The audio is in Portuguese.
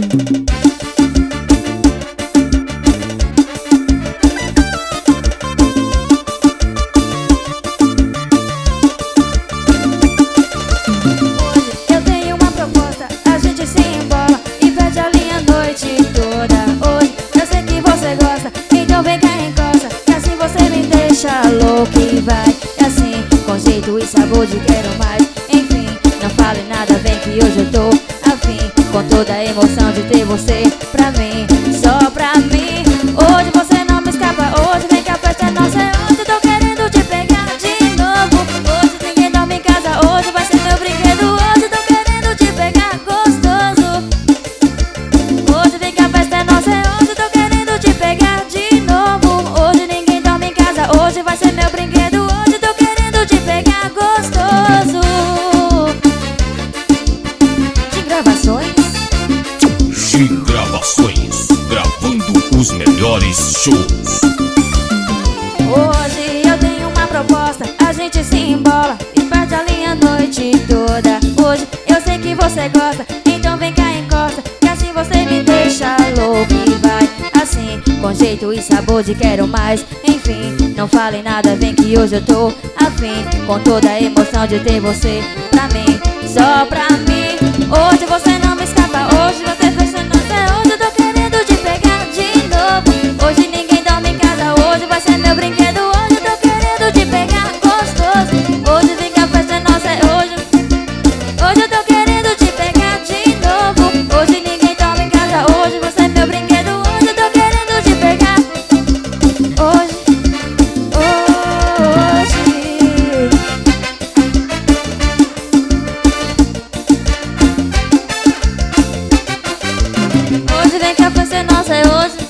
eu tenho uma proposta, a gente se embola e perde a linha a noite toda. Hoje eu sei que você gosta, então vem cá e encosta, que assim você me deixa louco e vai. E assim, com jeito e sabor de quero mais. Enfim, não fale nada, vem que hoje eu tô afim, com toda a emoção de ter você pra mim, só pra mim. Hoje você não me escapa, hoje vem que a festa é nossa. Hoje eu tô querendo te pegar de novo. Hoje ninguém dorme em casa, hoje vai ser meu brinquedo. Hoje eu tô querendo te pegar gostoso. Hoje vem que a festa é nossa. Hoje eu tô querendo te pegar de novo. Hoje ninguém dorme em casa, hoje vai ser meu brinquedo. Hoje eu tô querendo te pegar gostoso. De gravações, Gravações, gravando os melhores shows. hoje eu tenho uma proposta, a gente se embola e perde a linha a noite toda. Hoje eu sei que você gosta, então vem cá e encosta, que assim você me deixa louco e vai. Assim, com jeito e sabor de quero mais. Enfim, não fale nada, vem que hoje eu tô afim, com toda a emoção de ter você pra mim, só pra mim. Hoje você não me escapa, hoje você fez seu nome. Hoje eu tô querendo te pegar de novo. Hoje ninguém dorme em casa, hoje vai ser meu brinquedo. Hoje eu tô querendo te pegar gostoso. Hoje vem que a festa é nossa. Hoje eu tô querendo te pegar de novo. Hoje ninguém dorme em casa, hoje você é meu brinquedo. Hoje eu tô querendo te pegar. Hoje. Hoje vem que a festa é nossa, hoje.